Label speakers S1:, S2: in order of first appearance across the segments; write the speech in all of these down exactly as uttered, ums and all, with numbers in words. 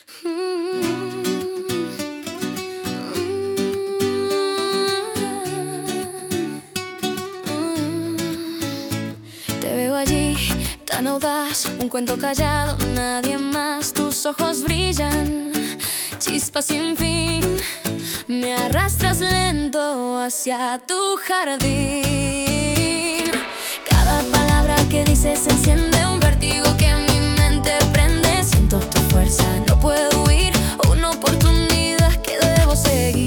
S1: Te veo allí, tan audaz, un cuento callado, nadie más. Tus ojos brillan, chispas sin fin. Me arrastras lento hacia tu jardín. Cada palabra que dices enciende un vértigo que mi mente prende. Siento tu fuerza, no puedo huir, una oportunidad que debo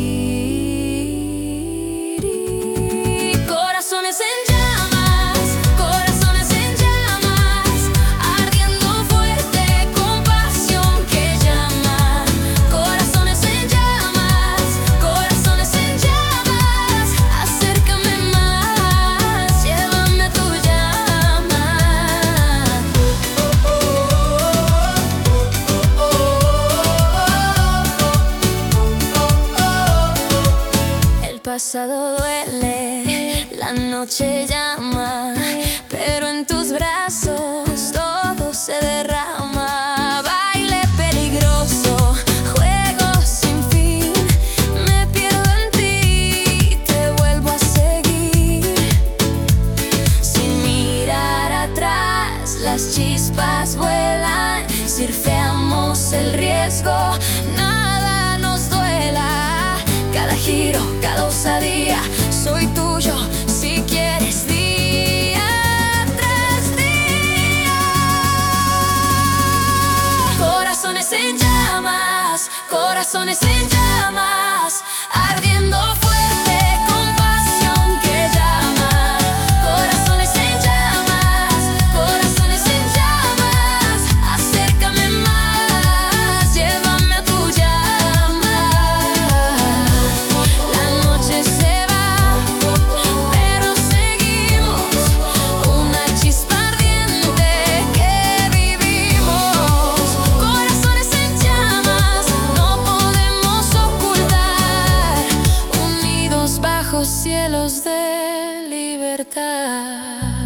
S1: seguir. Corazones en llamas, corazones en llamas, ardiendo fuerte con pasión que llama. Corazones en llamas, corazones en llamas, acércame más, llévame a tu llama. El pasado duele, la noche llama, pero en tus brazos todo se derrama. Baile peligroso, juego sin fin, me pierdo en ti, te vuelvo a seguir. Sin mirar atrás, las chispas vuelan, surfeamos el riesgo, nada nos duela. Cada giro, cada osadía, soy tuyo si quieres día tras día. Corazones en llamas, corazones en llamas, ardiendo fuerte con pasión que llama. Corazones en llamas, corazones en llamas, acércame más, llévame a tu llama. La noche se va, pero seguimos, una chispa ardiente que vivimos. Corazones en llamas, no podemos ocultar, unidos bajo cielos de libertad.